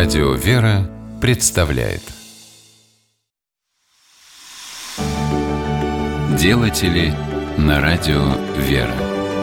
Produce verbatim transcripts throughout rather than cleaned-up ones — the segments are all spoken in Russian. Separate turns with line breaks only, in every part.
Радио «Вера» представляет Делатели на радио «Вера».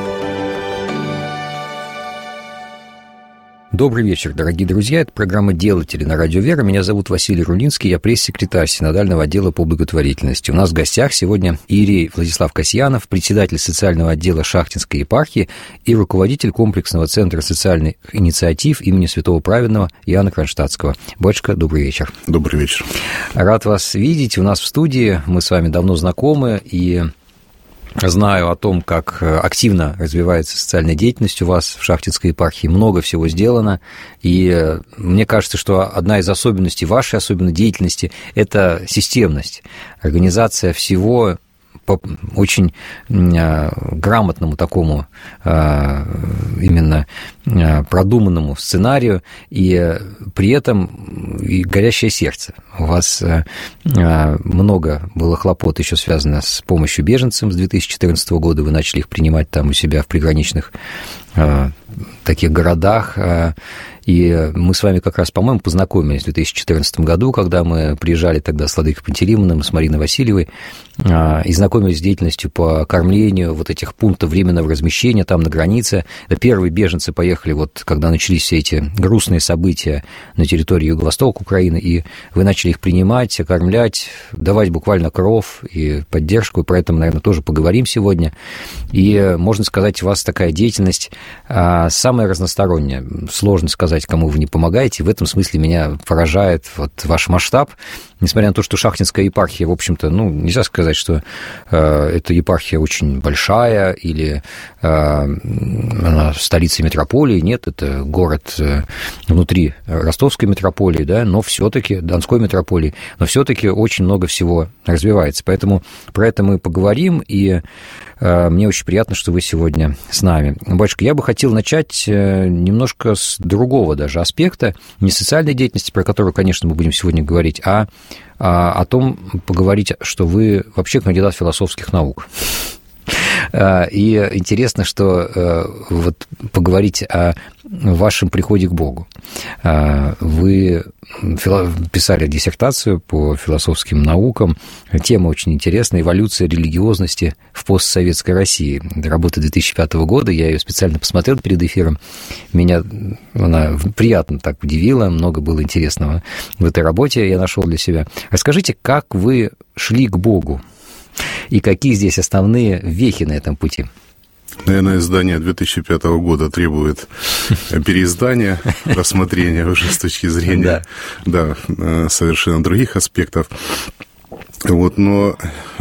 Добрый вечер, дорогие друзья. Это программа «Делатели» на радио «Вера». Меня зовут Василий Рулинский, я пресс-секретарь Синодального отдела по благотворительности. У нас в гостях сегодня иерей Владислав Касьянов, председатель социального отдела Шахтинской епархии и руководитель комплексного центра социальных инициатив имени Святого Праведного Иоанна Кронштадтского. Батюшка, добрый вечер.
Добрый вечер.
Рад вас видеть у нас в студии. Мы с вами давно знакомы, и знаю о том, как активно развивается социальная деятельность у вас в Шахтинской епархии. Много всего сделано. И мне кажется, что одна из особенностей вашей, особенно деятельности, это системность. Организация всего по очень грамотному такому именно продуманному сценарию, и при этом и горящее сердце. У вас много было хлопот еще связано с помощью беженцам с две тысячи четырнадцатого года. Вы начали их принимать там у себя в приграничных таких городах. И мы с вами как раз, по-моему, познакомились в две тысячи четырнадцатом году, когда мы приезжали тогда с Владыкой Пантелеймоном, с Мариной Васильевой, и знакомились с деятельностью по кормлению вот этих пунктов временного размещения там на границе. Первые беженцы поехали, вот когда начались все эти грустные события на территории юго-востока Украины, и вы начали их принимать, окормлять, давать буквально кров и поддержку, и про это мы, наверное, тоже поговорим сегодня. И, можно сказать, у вас такая деятельность самая разносторонняя. Сложно сказать, кому вы не помогаете. В этом смысле меня поражает вот ваш масштаб. Несмотря на то, что Шахтинская епархия, в общем-то, ну, нельзя сказать, что э, эта епархия очень большая или э, она столица метрополии. Нет, это город э, внутри Ростовской метрополии, да, но все-таки, Донской метрополии, но все-таки очень много всего развивается. Поэтому про это мы поговорим, и э, мне очень приятно, что вы сегодня с нами. Батюшка, я бы хотел начать немножко с другого даже аспекта, не социальной деятельности, про которую, конечно, мы будем сегодня говорить, а о том поговорить, что вы вообще кандидат философских наук. И интересно, что вот поговорить о вашем приходе к Богу. Вы писали диссертацию по философским наукам. Тема очень интересная — эволюция религиозности в постсоветской России. Работа две тысячи пятого года, я ее специально посмотрел перед эфиром. Меня она приятно так удивила, много было интересного в этой работе, я нашел для себя. Расскажите, как вы шли к Богу? И какие здесь основные вехи на этом пути?
Наверное, издание две тысячи пятого года требует переиздания, рассмотрения уже с точки зрения да. Да, совершенно других аспектов. Вот, но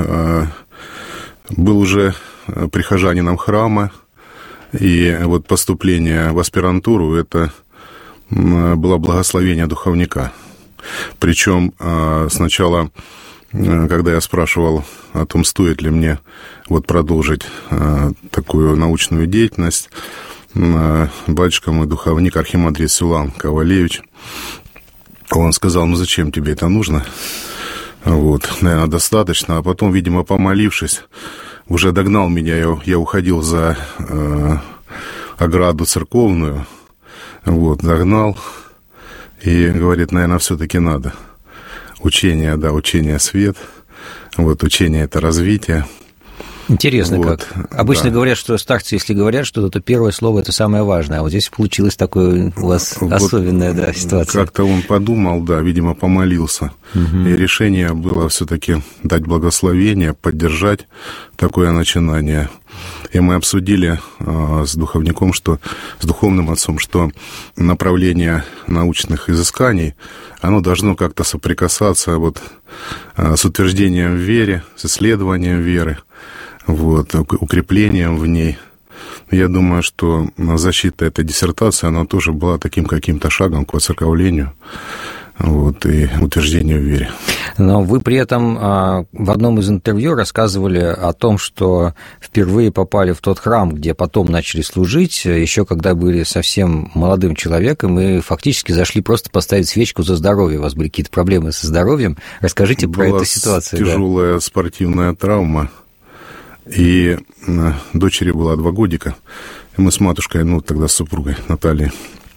был уже прихожанином храма, и вот поступление в аспирантуру — это было благословение духовника. Причем сначала, когда я спрашивал о том, стоит ли мне вот продолжить э, такую научную деятельность, э, батюшка мой духовник, архимандрит Силуан Ковалевич, он сказал: ну зачем тебе это нужно? Вот, наверное, достаточно. А потом, видимо, помолившись, уже догнал меня, я, я уходил за э, ограду церковную, вот, догнал и говорит: наверное, все-таки надо. Учение, да, учение — свет, вот, учение — это развитие.
Интересно, вот, как. Обычно
да.
говорят, что старцы, если говорят что-то, то первое слово — это самое важное, а вот здесь получилась такое у вас вот особенная, да, ситуация.
Как-то он подумал, да, видимо, помолился, угу. И решение было все-таки дать благословение, поддержать такое начинание. И мы обсудили э, с духовником, что, с духовным отцом, что направление научных изысканий, оно должно как-то соприкасаться вот, э, с утверждением в вере, с исследованием веры, вот, укреплением в ней. Я думаю, что защита этой диссертации, она тоже была таким каким-то шагом к воцерковлению, вот, и утверждению в вере.
Но вы при этом в одном из интервью рассказывали о том, что впервые попали в тот храм, где потом начали служить, еще когда были совсем молодым человеком, и фактически зашли просто поставить свечку за здоровье. У вас были какие-то проблемы со здоровьем. Расскажите Была про эту ситуацию.
Тяжелая да. спортивная травма, и дочери было два годика. И мы с матушкой, ну, тогда с супругой Натальей,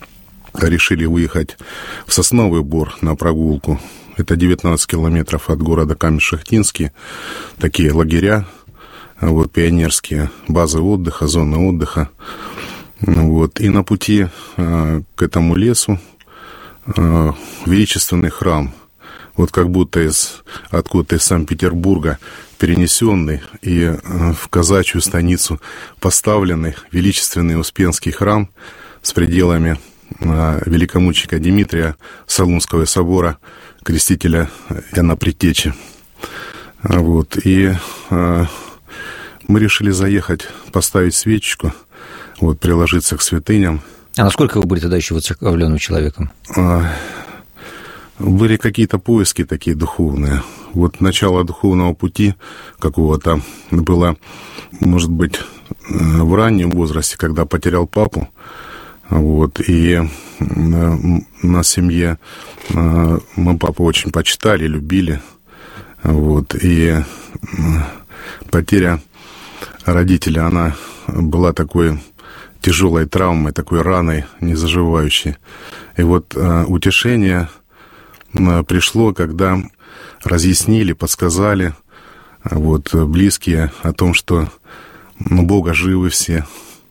решили выехать в Сосновый Бор на прогулку. Это девятнадцать километров от города Камень-Шахтинский. Такие лагеря, вот, пионерские, базы отдыха, зоны отдыха. Вот. И на пути э, к этому лесу э, величественный храм. Вот как будто из, откуда-то из Санкт-Петербурга перенесенный и э, в казачью станицу поставленный величественный Успенский храм с пределами э, великомученика Дмитрия Солунского собора, крестителя Иоанна Предтечи. Вот. И э, мы решили заехать, поставить свечечку, вот, приложиться к святыням.
А насколько вы были тогда еще воцерковленным человеком?
Были какие-то поиски такие духовные. Вот начало духовного пути какого-то было, может быть, в раннем возрасте, когда потерял папу. Вот, и на семье мы папу очень почитали, любили. Вот, и потеря родителя, она была такой тяжелой травмой, такой раной, незаживающей. И вот э, утешение э, пришло, когда разъяснили, подсказали э, вот, близкие о том, что ну, Бога живы все,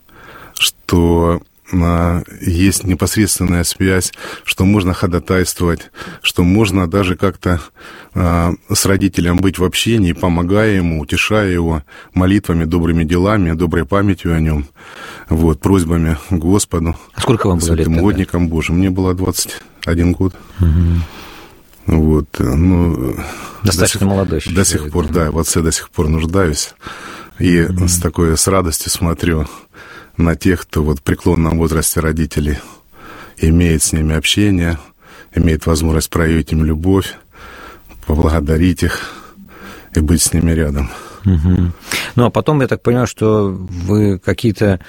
что э, есть непосредственная связь, что можно ходатайствовать, что можно даже как-то э, с родителем быть в общении, помогая ему, утешая его молитвами, добрыми делами, доброй памятью о нем. Вот, просьбами к Господу.
А сколько вам было лет?
Угодником Божьим. Мне было двадцать один год. Угу. Вот, ну,
достаточно
до
молодой.
До сих человек, пор, да. да, в отце до сих пор нуждаюсь. И угу. с такой, с радостью смотрю на тех, кто вот в преклонном возрасте родителей имеет с ними общение, имеет возможность проявить им любовь, поблагодарить их и быть с ними рядом.
Угу. Ну, а потом, я так понимаю, что вы какие-то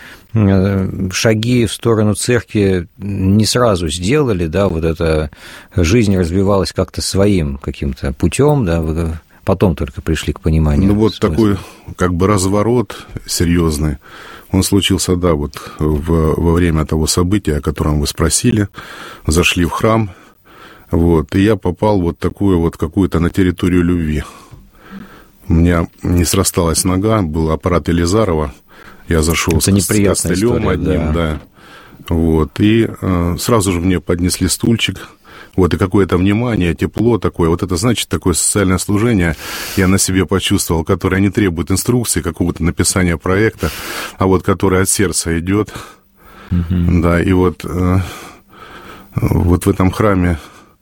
шаги в сторону церкви не сразу сделали, да, вот эта жизнь развивалась как-то своим каким-то путем, да, вы потом только пришли к пониманию.
Ну, вот такой, как бы, разворот серьезный, он случился, да, вот в, во время того события, о котором вы спросили, зашли в храм, вот, и я попал вот такую вот какую-то на территорию любви. У меня не срасталась нога, был аппарат Елизарова. Я зашел с, с костылем одним, да. да. Вот, и э, сразу же мне поднесли стульчик. Вот, и какое-то внимание, тепло такое. Вот это, значит, такое социальное служение я на себе почувствовал, которое не требует инструкции, какого-то написания проекта, а вот которое от сердца идет. Mm-hmm. Да, и вот, э, вот в этом храме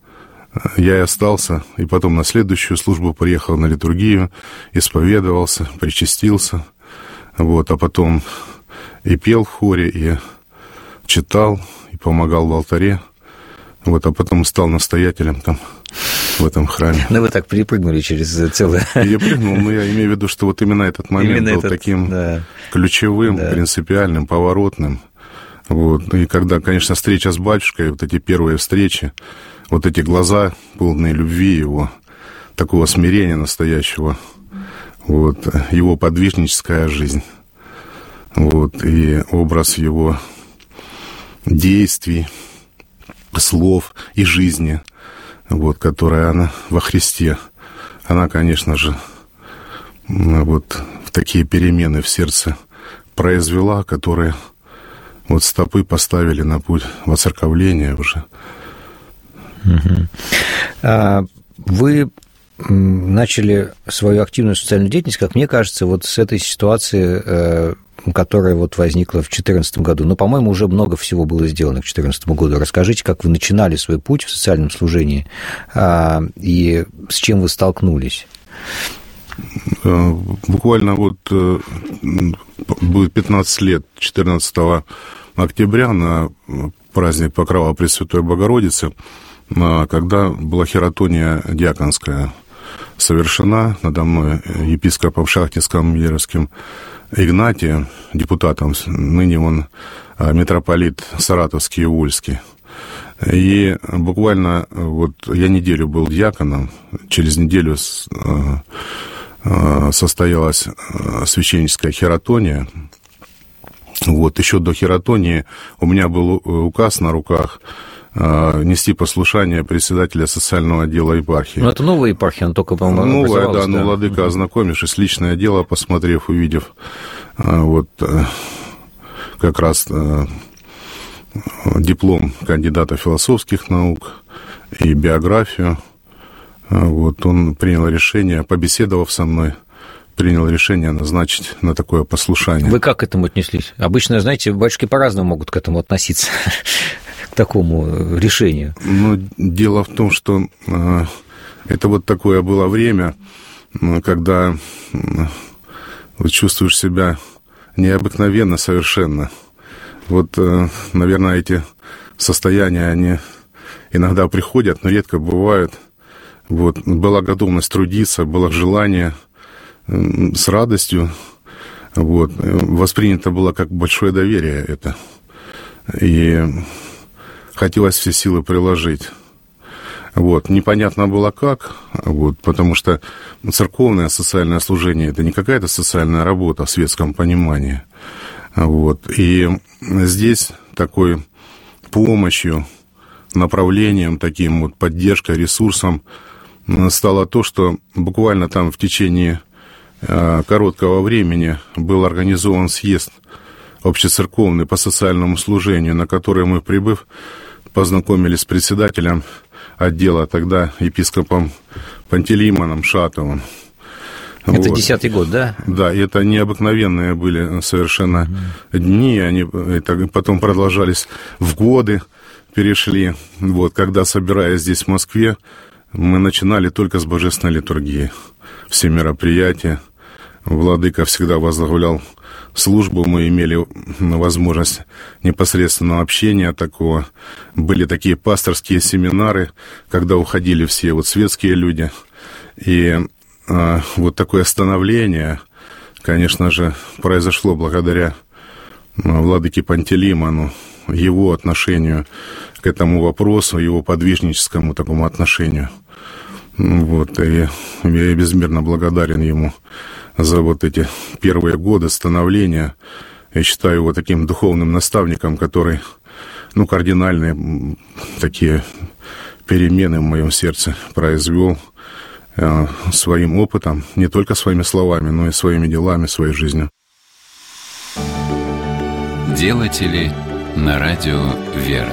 я и остался, и потом на следующую службу приехал на литургию, исповедовался, причастился, вот, а потом и пел в хоре, и читал, и помогал в алтаре, вот, а потом стал настоятелем там, в этом храме.
Ну, вы так перепрыгнули через целое...
Перепрыгнул, но я имею в виду, что вот именно этот момент именно был этот, таким да. ключевым, да. принципиальным, поворотным, вот, и когда, конечно, встреча с батюшкой, вот эти первые встречи, вот эти глаза, полные любви его, такого смирения настоящего, вот, его подвижническая жизнь, вот, и образ его действий, слов и жизни, вот, которая она во Христе, она, конечно же, вот в такие перемены в сердце произвела, которые вот стопы поставили на путь воцерковления уже.
Вы начали свою активную социальную деятельность, как мне кажется, вот с этой ситуации, которая вот возникла в две тысячи четырнадцатом году. Но, по-моему, уже много всего было сделано к две тысячи четырнадцатому году. Расскажите, как вы начинали свой путь в социальном служении и с чем вы столкнулись?
Буквально вот будет пятнадцать лет, четырнадцатого октября, на праздник Покрова Пресвятой Богородицы, когда была хератония диаконская совершена надо мной епископом Шахтинским Миллеровским Игнатием, депутатом, ныне он митрополит Саратовский и Вольский. И буквально вот я неделю был диаконом, через неделю состоялась священническая хератония, Вот, еще до хератонии у меня был указ на руках нести послушание председателя социального отдела епархии.
Ну, это новая епархия, она только, по-моему,
новая, да,
да.
ну, владыка, ознакомившись, личное дело посмотрев, увидев, вот, как раз диплом кандидата философских наук и биографию, вот, он принял решение, побеседовав со мной, принял решение назначить на такое послушание.
Вы как к этому отнеслись? Обычно, знаете, батюшки по-разному могут к этому относиться, к такому решению.
Ну, дело в том, что э, это вот такое было время, когда э, вот чувствуешь себя необыкновенно совершенно. Вот, э, наверное, эти состояния, они иногда приходят, но редко бывают. Вот, была готовность трудиться, было желание э, с радостью. Вот, воспринято было как большое доверие это. И хотелось все силы приложить. Вот. Непонятно было как, вот, потому что церковное социальное служение – это не какая-то социальная работа в светском понимании. Вот. И здесь такой помощью, направлением, таким вот поддержкой, ресурсом стало то, что буквально там в течение короткого времени был организован съезд общецерковный по социальному служению, на который мы, прибыв, познакомились с председателем отдела, тогда епископом Пантелеймоном Шатовым.
Это
вот.
десятый год, да?
Да, и это необыкновенные были совершенно mm-hmm. дни, они это потом продолжались в годы, перешли. Вот, когда, собираясь здесь, в Москве, мы начинали только с божественной литургии. Все мероприятия. Владыка всегда возглавлял службу, мы имели возможность непосредственного общения такого. Были такие пасторские семинары, когда уходили все вот светские люди. И а, вот такое становление, конечно же, произошло благодаря владыке Пантелеймону, его отношению к этому вопросу, его подвижническому такому отношению. Вот, и я безмерно благодарен ему за вот эти первые годы становления. Я считаю его таким духовным наставником, который, ну, кардинальные такие перемены в моем сердце произвел э, своим опытом, не только своими словами, но и своими делами, своей жизнью.
Делатели на радио «Вера».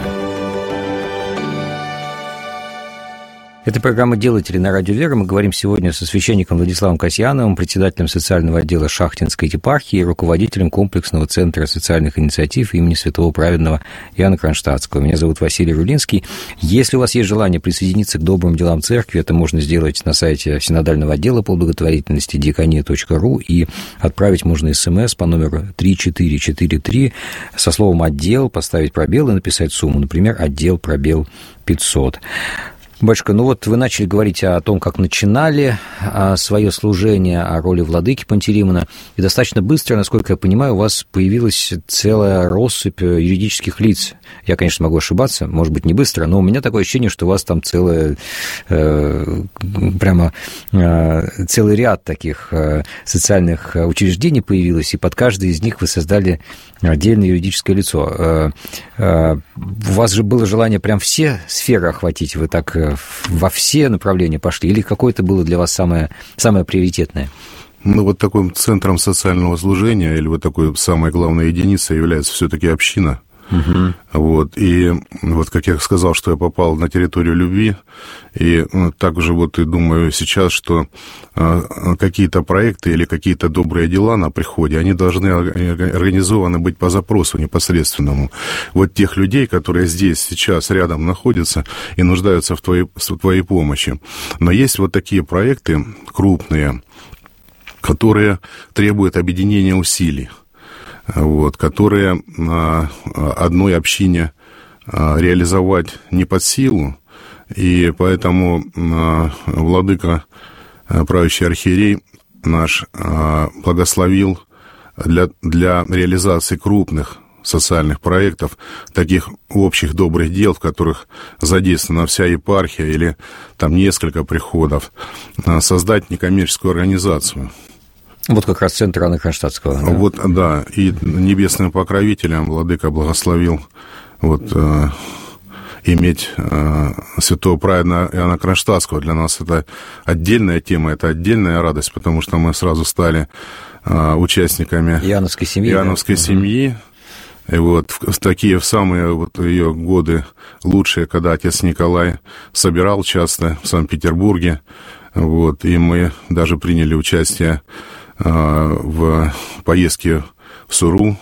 Это программа «Делатели» на радио «Вера». Мы говорим сегодня со священником Владиславом Касьяновым, председателем социального отдела Шахтинской епархии и руководителем комплексного центра социальных инициатив имени святого праведного Иоанна Кронштадтского. Меня зовут Василий Рулинский. Если у вас есть желание присоединиться к добрым делам церкви, это можно сделать на сайте синодального отдела по благотворительности диакония точка ру, и отправить можно смс по номеру три четыре четыре три со словом «отдел», поставить пробел и написать сумму, например, «отдел пробел пятьсот». Батюшка, ну вот вы начали говорить о том, как начинали свое служение, о роли владыки Пантелеймона, и достаточно быстро, насколько я понимаю, у вас появилась целая россыпь юридических лиц. Я, конечно, могу ошибаться, может быть, не быстро, но у меня такое ощущение, что у вас там целое, э, прямо э, целый ряд таких э, социальных учреждений появилось, и под каждое из них вы создали отдельное юридическое лицо. Э, э, у вас же было желание прям все сферы охватить, вы так во все направления пошли, или какое-то было для вас самое, самое приоритетное?
Ну, вот таким центром социального служения, или вот такой самой главной единицей является все-таки община. Угу. Вот, и вот, как я сказал, что я попал на территорию любви, и ну, также вот и думаю сейчас, что э, какие-то проекты или какие-то добрые дела на приходе, они должны организованы быть по запросу непосредственному. Вот тех людей, которые здесь сейчас рядом находятся и нуждаются в твоей, в твоей помощи. Но есть вот такие проекты крупные, которые требуют объединения усилий. Вот, которые а, одной общине а, реализовать не под силу, и поэтому а, владыка, а, правящий архиерей наш, а, благословил для, для реализации крупных социальных проектов, таких общих добрых дел, в которых задействована вся епархия или там несколько приходов, а, создать некоммерческую организацию.
Вот как раз центр Иоанна Кронштадтского. Да?
Вот, да, и небесным покровителем владыка благословил вот, э, иметь э, святого праведного Иоанна Кронштадтского. Для нас это отдельная тема, это отдельная радость, потому что мы сразу стали э, участниками
Иоанновской семьи.
Иоанновской
да?
семьи. И вот в, в такие в самые вот ее годы лучшие, когда отец Николай собирал часто в Санкт-Петербурге, вот, и мы даже приняли участие э, в поездке в Суру,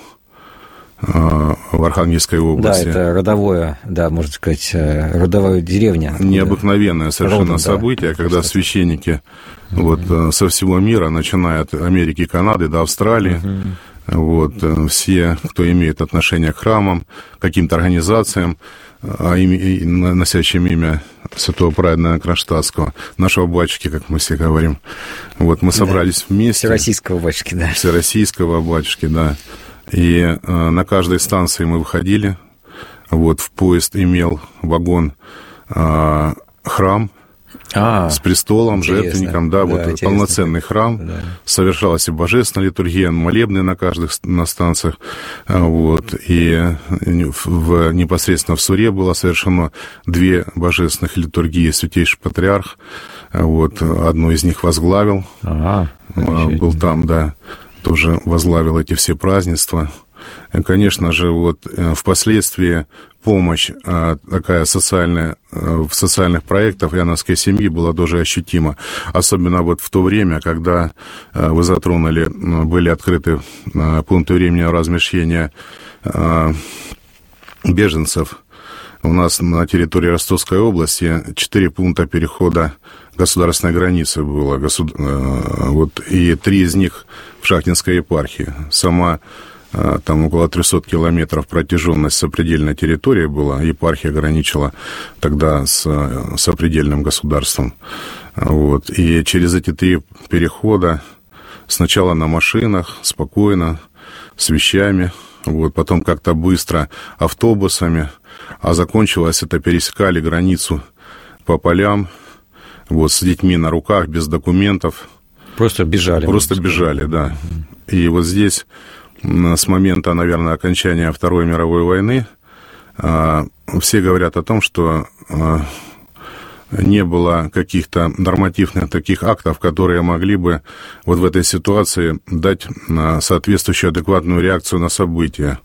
в Архангельской области.
Да, это родовое, да, можно сказать, родовая деревня.
Необыкновенное совершенно
Родом,
событие,
да,
когда священники
mm-hmm.
вот, со всего мира, начиная от Америки, Канады до Австралии, mm-hmm. вот, все, кто имеет отношение к храмам, к каким-то организациям, а ими, носящим имя святого праведного Кронштадтского, нашего батюшки, как мы все говорим. Вот, мы собрались да. вместе.
Всероссийского батюшки, да.
Всероссийского батюшки, да. И э, на каждой станции мы выходили. Вот, в поезд имел вагон э, храм а, с престолом, жертвенником, да, да, вот интересно. Полноценный храм. Да. Совершалась и божественная литургия, молебны на каждых на станциях. Вот, и в, непосредственно в Суре было совершено две божественных литургии. Святейший Патриарх, вот, одну из них возглавил. Ага, был там, да. Тоже возглавил эти все празднества. И, конечно же, вот впоследствии помощь такая социальная в социальных проектах Иоанновской семьи была тоже ощутима. Особенно вот в то время, когда вы затронули, были открыты пункты временного размещения беженцев. У нас на территории Ростовской области четыре пункта перехода государственной границы было, государ... вот, и три из них в Шахтинской епархии. Сама там около триста километров протяженность сопредельной территории была, епархия граничила тогда с сопредельным государством. Вот, и через эти три перехода сначала на машинах, спокойно, с вещами, вот, потом как-то быстро автобусами, а закончилось это, пересекали границу по полям, вот, с детьми на руках, без документов.
Просто бежали.
Просто бежали, да. И вот здесь, с момента, наверное, окончания Второй мировой войны, все говорят о том, что не было каких-то нормативных таких актов, которые могли бы вот в этой ситуации дать соответствующую адекватную реакцию на события.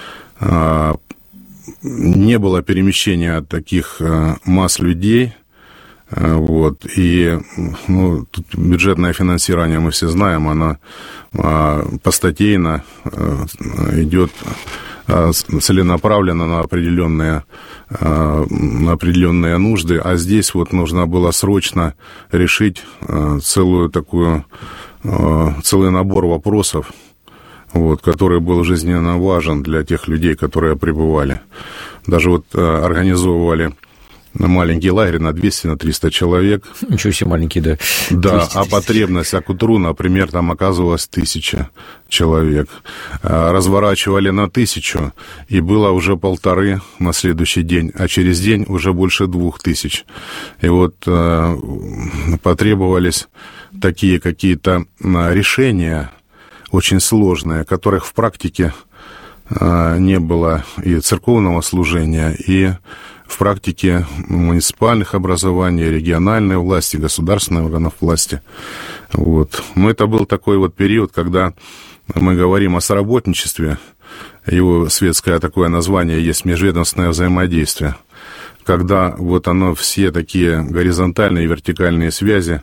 Не было перемещения таких масс людей, вот, и ну, тут бюджетное финансирование, мы все знаем, оно постатейно идет целенаправленно на определенные, на определенные нужды, а здесь вот нужно было срочно решить целую такую, целый набор вопросов, вот, который был жизненно важен для тех людей, которые пребывали. Даже вот организовывали маленький лагерь на двести, на триста человек.
Ничего себе маленький, да.
Да, а потребность, а к утру, например, там оказывалось тысяча человек. Разворачивали на тысячу, и было уже полторы на следующий день, а через день уже больше двух тысяч. И вот потребовались такие какие-то решения, очень сложные, которых в практике не было и церковного служения, и в практике муниципальных образований, региональной власти, государственных органов власти. Вот. Но это был такой вот период, когда мы говорим о соработничестве, его светское такое название есть межведомственное взаимодействие, когда вот оно, все такие горизонтальные и вертикальные связи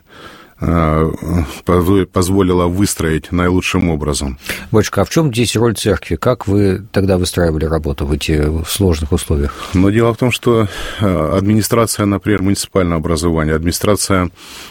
позволило выстроить наилучшим образом.
Батюшка, а в чем здесь роль церкви? Как вы тогда выстраивали работу в эти сложных условиях?
Но дело в том, что администрация, например, муниципального образования, администрация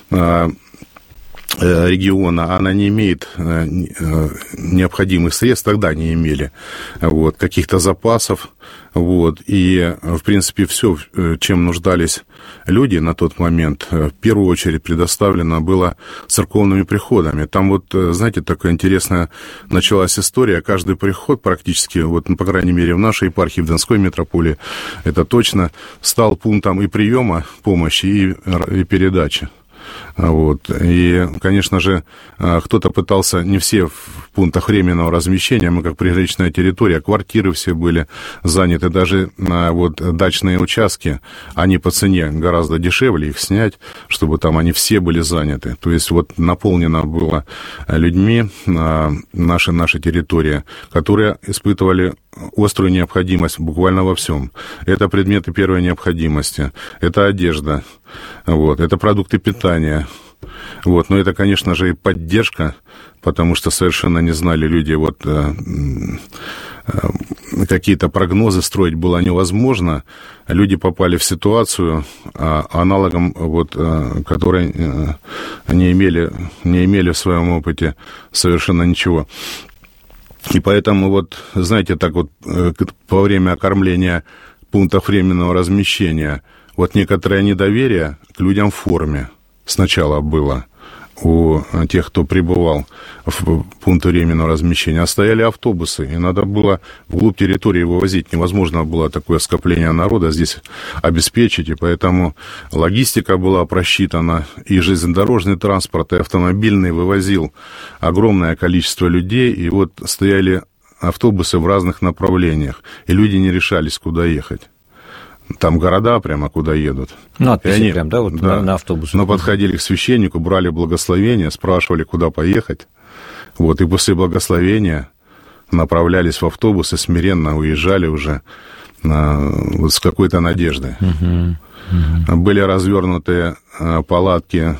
региона, она не имеет необходимых средств, тогда не имели, вот, каких-то запасов, вот, и, в принципе, все, чем нуждались люди на тот момент, в первую очередь предоставлено было церковными приходами. Там вот, знаете, такая интересная началась история, каждый приход практически, вот, ну, по крайней мере, в нашей епархии, в Донской митрополии, это точно, стал пунктом и приема помощи, и, и передачи. Вот. И, конечно же, кто-то пытался, не все в пунктах временного размещения, мы как приграничная территория, квартиры все были заняты, даже вот дачные участки, они по цене гораздо дешевле их снять, чтобы там они все были заняты. То есть вот наполнено было людьми наша, наша территория, которые испытывали острую необходимость буквально во всем. Это предметы первой необходимости, это одежда, вот, это продукты питания. Вот, но это, конечно же, и поддержка, потому что совершенно не знали люди, вот, э, э, какие-то прогнозы строить было невозможно. Люди попали в ситуацию, э, аналогом, вот, э, которой э, не имели, не имели в своем опыте совершенно ничего. И поэтому, вот, знаете, так вот, э, во время окормления пунктов временного размещения, вот некоторое недоверие к людям в форме сначала было у тех, кто прибывал в пункты временного размещения. А стояли автобусы, и надо было вглубь территории вывозить. Невозможно было такое скопление народа здесь обеспечить, и поэтому логистика была просчитана, и железнодорожный транспорт, и автомобильный вывозил огромное количество людей, и вот стояли автобусы в разных направлениях, и люди не решались, куда ехать. Там города прямо, куда едут.
Ну, отписи они, прям, да, вот да, на, на автобус.
Но подходили к священнику, брали благословение, спрашивали, куда поехать. Вот, и после благословения направлялись в автобус и смиренно уезжали уже на, вот, с какой-то надеждой. Угу, угу. Были развернуты палатки,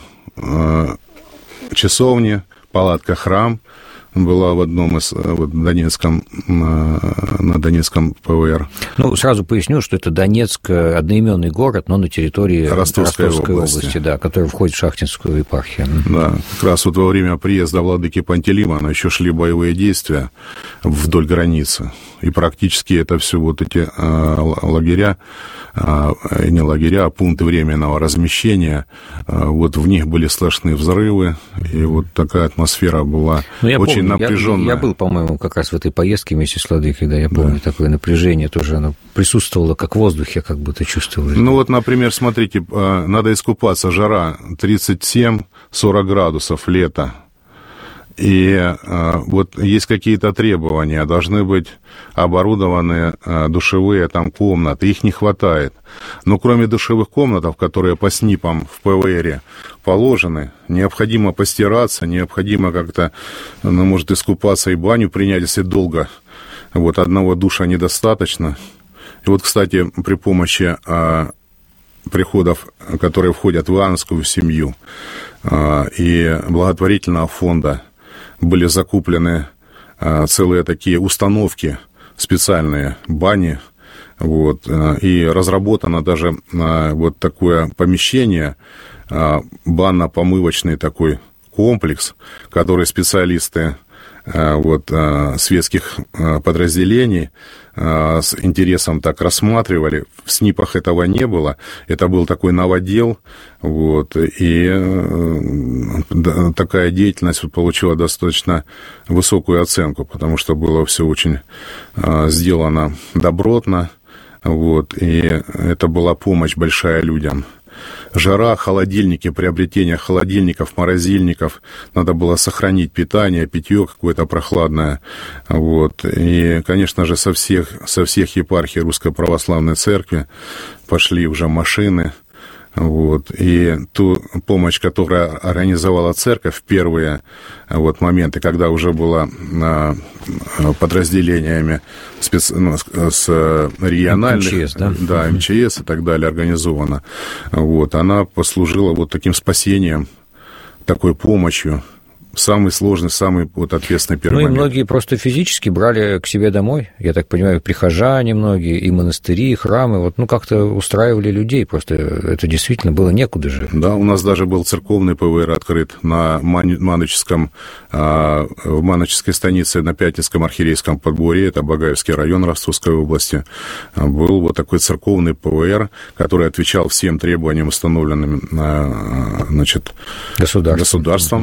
часовни, палатка храм была в одном из, вот, Донецком, на, на Донецком ПВР.
Ну, сразу поясню, что это Донецк, одноименный город, но на территории Ростовской, Ростовской области, области, да, который входит в Шахтинскую епархию.
Да, как раз вот во время приезда владыки Пантелеймона еще шли боевые действия вдоль границы, и практически это все вот эти а, лагеря, а, не лагеря, а пункты временного размещения, а, вот в них были слышны взрывы, и вот такая атмосфера была очень напряженная.
Я, я был, по-моему, как раз в этой поездке вместе с владыкой, да, я помню, да. Такое напряжение тоже, оно присутствовало, как в воздухе, как будто чувствовали.
Ну вот, например, смотрите, надо искупаться, жара тридцать семь сорок градусов, лето, и вот есть какие-то требования, должны быть оборудованы душевые там комнаты, их не хватает. Но кроме душевых комнат, которые по СНИПам в ПВРе положены, необходимо постираться, необходимо как-то, ну, может, искупаться и баню принять, если долго. Вот одного душа недостаточно. И вот, кстати, при помощи а, приходов, которые входят в иоаннскую семью, а, и благотворительного фонда, были закуплены а, целые такие установки, специальные бани, вот, а, и разработано даже а, вот такое помещение, а, банно-помывочный такой комплекс, который специалисты а, вот, а, светских а, подразделений а, с интересом так рассматривали. В СНИПах этого не было, это был такой новодел, вот, и а, такая деятельность получила достаточно высокую оценку, потому что было все очень а, сделано добротно, вот, и это была помощь большая людям. Жара, холодильники, приобретение холодильников, морозильников, надо было сохранить питание, питье какое-то прохладное, вот, и, конечно же, со всех, со всех епархий Русской Православной Церкви пошли уже машины, вот, и ту помощь, которую организовала церковь в первые вот моменты, когда уже была а, подразделениями спец... ну, с региональных,
МЧС, да?
Да, МЧС и так далее организована, вот, она послужила вот таким спасением, такой помощью. Самый сложный, самый вот ответственный первый
момент. Ну и
момент.
многие просто физически брали к себе домой, я так понимаю, прихожане многие, и монастыри, и храмы, вот, ну, как-то устраивали людей, просто это действительно было некуда же.
Да, у нас даже был церковный ПВР открыт на Маноческом, в Маноческой станице на Пятницком архиерейском подворье, это Багаевский район Ростовской области, был вот такой церковный ПВР, который отвечал всем требованиям, установленным, значит,
государством.
государством.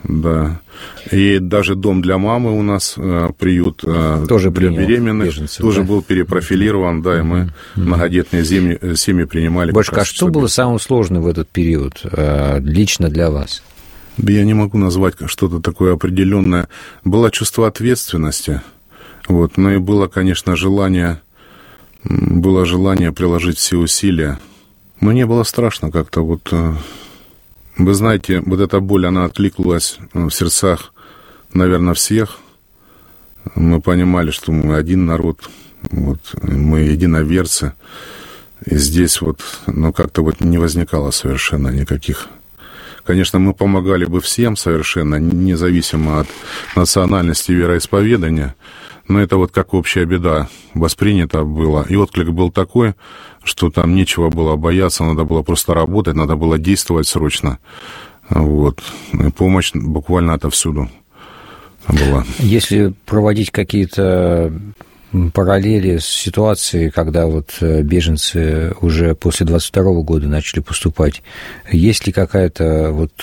да. И даже дом для мамы у нас, приют тоже для беременных, беженцев, тоже да? был перепрофилирован, да, и мы mm-hmm. многодетные семьи, семьи принимали.
Башка, а что было самым сложным в этот период лично для вас?
Я не могу назвать что-то такое определенное. Было чувство ответственности, вот, но и было, конечно, желание, было желание приложить все усилия. Но не было страшно как-то вот... Вы знаете, вот эта боль, она откликнулась в сердцах, наверное, всех. Мы понимали, что мы один народ, вот, мы единоверцы. И здесь вот, ну, как-то вот не возникало совершенно никаких... Конечно, мы помогали бы всем совершенно, независимо от национальности и вероисповедания, но это вот как общая беда воспринято было. И отклик был такой, что там нечего было бояться, надо было просто работать, надо было действовать срочно. Вот. И помощь буквально отовсюду была.
Если проводить какие-то параллели с ситуацией, когда вот беженцы уже после двадцать второго года начали поступать, есть ли какая-то вот,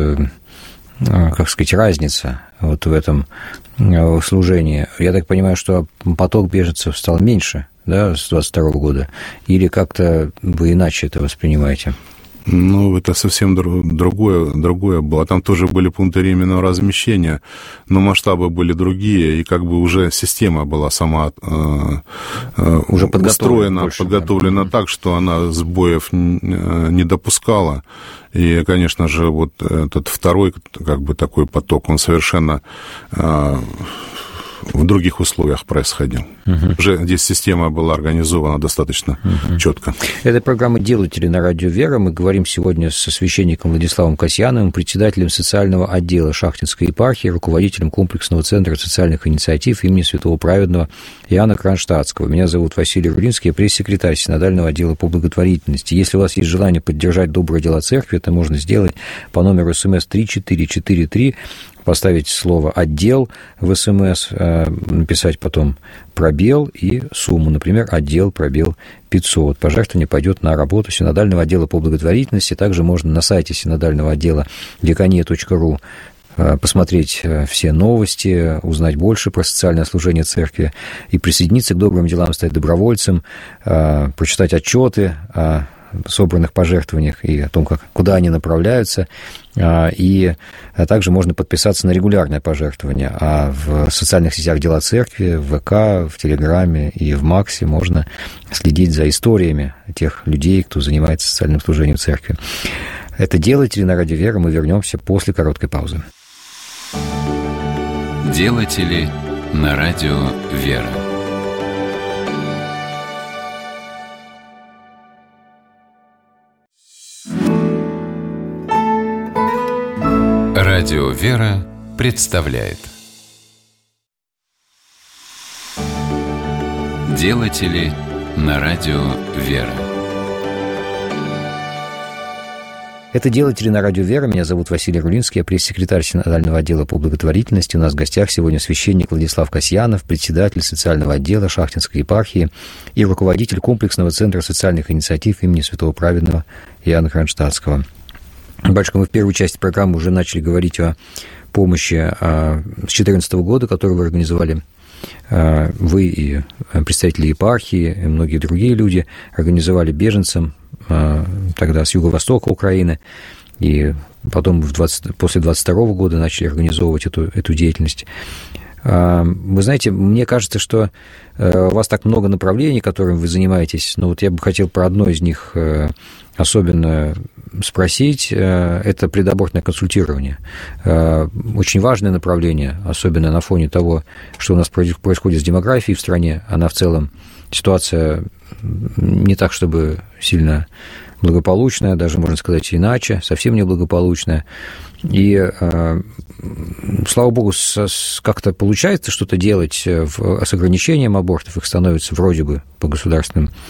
как сказать, разница вот в этом служении? Я так понимаю, что поток беженцев стал меньше, да, с двадцать второго года, или как-то вы иначе это воспринимаете?
Ну, это совсем другое, другое было. Там тоже были пункты временного размещения, но масштабы были другие, и как бы уже система была сама э, уже подготовлена, больше, подготовлена да. так, что она сбоев не допускала. И, конечно же, вот этот второй, как бы, такой поток, он совершенно... Э, в других условиях происходил. Угу. Уже здесь система была организована достаточно угу. четко.
Это программа «Делатели» на радио «Вера». Мы говорим сегодня со священником Владиславом Касьяновым, председателем социального отдела Шахтинской епархии, руководителем комплексного центра социальных инициатив имени святого праведного Иоанна Кронштадтского. Меня зовут Василий Рулинский, я пресс-секретарь синодального отдела по благотворительности. Если у вас есть желание поддержать доброе дело церкви, это можно сделать по номеру СМС три четыре четыре три, поставить слово «отдел» в СМС, написать потом пробел и сумму, например, «отдел», пробел пятьсот. Пожертвование пойдет на работу синодального отдела по благотворительности. Также можно на сайте синодального отдела дикания точка ру посмотреть все новости, узнать больше про социальное служение церкви и присоединиться к добрым делам, стать добровольцем, прочитать отчеты о собранных пожертвованиях и о том, как, куда они направляются. И также можно подписаться на регулярное пожертвование. А в социальных сетях «Дела церкви», в ВК, в Телеграме и в Максе можно следить за историями тех людей, кто занимается социальным служением церкви. Это «Делатели» на радио «Вера». Мы вернемся после короткой паузы.
«Делатели» на радио «Вера». Радио «Вера» представляет «Делатели» на радио «Вера».
Это «Делатели» на радио «Вера». Меня зовут Василий Рулинский, я пресс-секретарь синодального отдела по благотворительности. У нас в гостях сегодня священник Владислав Касьянов, председатель социального отдела Шахтинской епархии и руководитель комплексного центра социальных инициатив имени святого праведного Иоанна Кронштадтского. Батюшка, мы в первой части программы уже начали говорить о помощи с две тысячи четырнадцатого года, которую вы организовали. Вы и представители епархии, и многие другие люди организовали беженцам тогда с юго-востока Украины, и потом в двадцать, после двадцать второго года начали организовывать эту, эту деятельность. Вы знаете, мне кажется, что у вас так много направлений, которыми вы занимаетесь, но вот я бы хотел про одно из них особенно спросить. Это предабортное консультирование. Очень важное направление, особенно на фоне того, что у нас происходит с демографией в стране. Она в целом, ситуация не так, чтобы сильно благополучная, даже, можно сказать, иначе, совсем неблагополучная. И, слава богу, как-то получается что-то делать с ограничением абортов, их становится вроде бы по государственным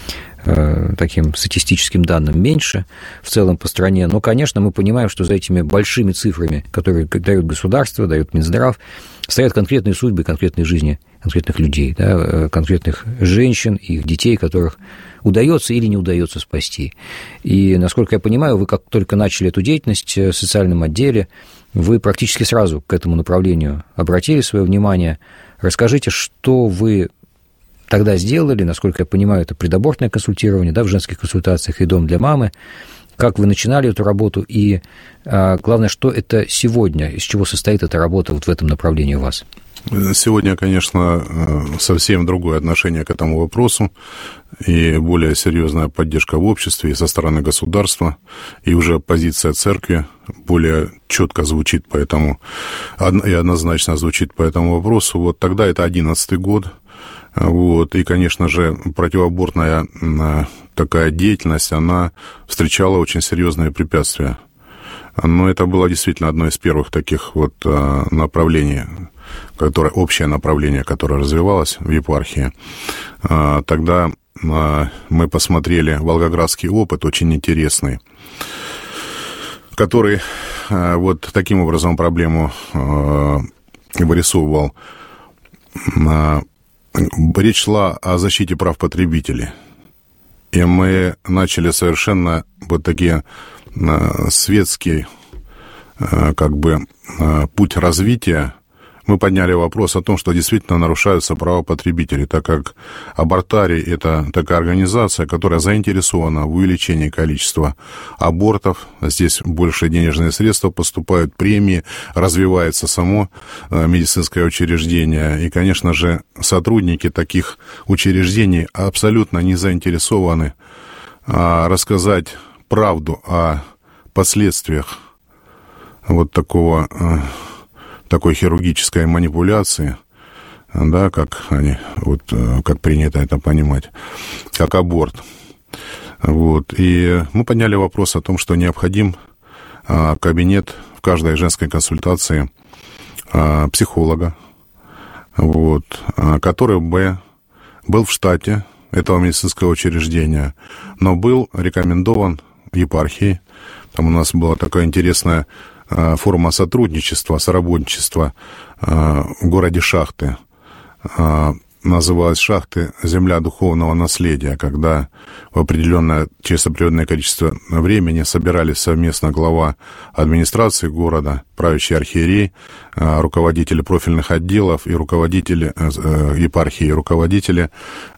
таким статистическим данным меньше в целом по стране. Но, конечно, мы понимаем, что за этими большими цифрами, которые дает государство, дает Минздрав, стоят конкретные судьбы, конкретные жизни конкретных людей, да, конкретных женщин, их детей, которых удается или не удается спасти. И, насколько я понимаю, вы как только начали эту деятельность в социальном отделе, вы практически сразу к этому направлению обратили свое внимание. Расскажите, что вы тогда сделали, насколько я понимаю, это предабортное консультирование, да, в женских консультациях и дом для мамы. Как вы начинали эту работу и, главное, что это сегодня, из чего состоит эта работа вот в этом направлении у вас?
Сегодня, конечно, совсем другое отношение к этому вопросу и более серьезная поддержка в обществе и со стороны государства, и уже позиция церкви более четко звучит по этому, и однозначно звучит по этому вопросу. Вот тогда это одиннадцатый год, вот, и, конечно же, противоабортная такая деятельность, она встречала очень серьезные препятствия. Но это было действительно одно из первых таких вот направлений, которое, общее направление, которое развивалось в епархии. Тогда мы посмотрели волгоградский опыт, очень интересный, который вот таким образом проблему вырисовывал. Речь шла о защите прав потребителей. И мы начали совершенно вот такие светский, как бы, путь развития. Мы подняли вопрос о том, что действительно нарушаются права потребителей, так как Абортарий – это такая организация, которая заинтересована в увеличении количества абортов. Здесь больше денежные средства поступают, премии, развивается само медицинское учреждение. И, конечно же, сотрудники таких учреждений абсолютно не заинтересованы рассказать правду о последствиях вот такого... такой хирургической манипуляции, да, как они, вот, как принято это понимать, как аборт. Вот. И мы подняли вопрос о том, что необходим а, кабинет в каждой женской консультации а, психолога, вот, а, который бы был в штате этого медицинского учреждения, но был рекомендован епархией. Там у нас была такая интересная форма сотрудничества, соработничества в городе Шахты. Называлась «Шахты. Земля духовного наследия», когда в определенное, через определенное количество времени собирались совместно глава администрации города, правящий архиерей, руководители профильных отделов и руководители епархии, руководители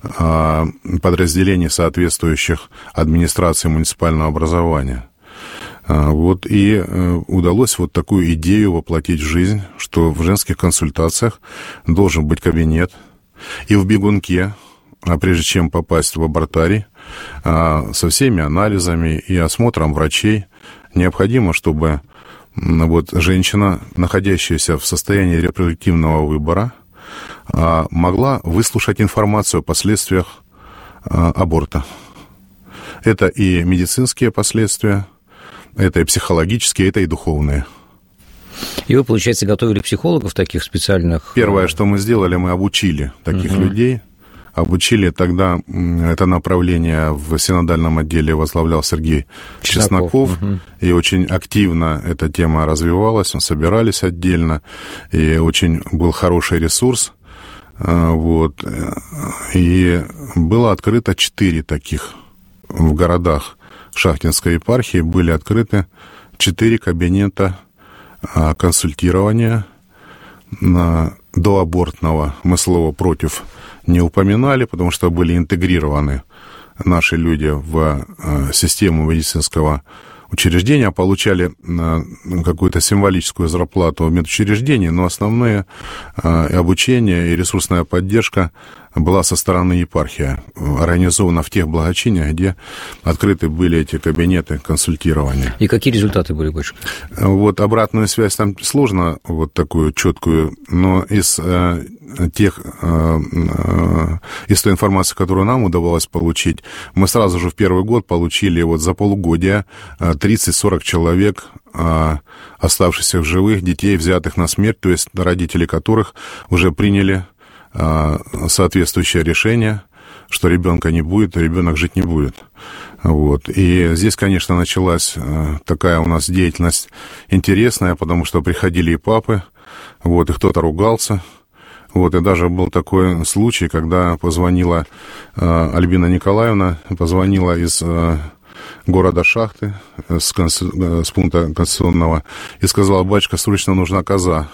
подразделений соответствующих администрации муниципального образования. Вот и удалось вот такую идею воплотить в жизнь, что в женских консультациях должен быть кабинет, и в бегунке, а прежде чем попасть в абортарий, со всеми анализами и осмотром врачей, необходимо, чтобы вот женщина, находящаяся в состоянии репродуктивного выбора, могла выслушать информацию о последствиях аборта. Это и медицинские последствия, это и психологические, это и духовные.
И вы, получается, готовили психологов таких специальных? Первое,
что мы сделали, мы обучили таких угу. людей. Обучили тогда это направление в синодальном отделе возглавлял Сергей Чесноков. Чесноков угу. И очень активно эта тема развивалась, мы собирались отдельно, и очень был хороший ресурс. Вот. И было открыто четыре таких в городах Шахтинской епархии, были открыты четыре кабинета консультирования доабортного. Мы слово «против» не упоминали, потому что были интегрированы наши люди в систему медицинского учреждения, получали какую-то символическую зарплату в медучреждении, но основное обучение и ресурсная поддержка была со стороны епархии, организована в тех благочиниях, где открыты были эти кабинеты консультирования.
И какие результаты были больше?
Вот обратную связь там сложно, вот такую четкую, но из э, тех, э, э, из той информации, которую нам удавалось получить, мы сразу же в первый год получили вот за полугодие тридцать-сорок человек, э, оставшихся в живых, детей, взятых на смерть, то есть родители которых уже приняли соответствующее решение что ребенка не будет, и ребенок жить не будет. Вот. И здесь, конечно, началась такая у нас деятельность интересная, потому что приходили и папы, вот, и кто-то ругался. Вот, и даже был такой случай, когда позвонила э, Альбина Николаевна, позвонила из э, города Шахты, с, конс- с пункта конституционного, и сказала: батюшка, срочно нужна коза.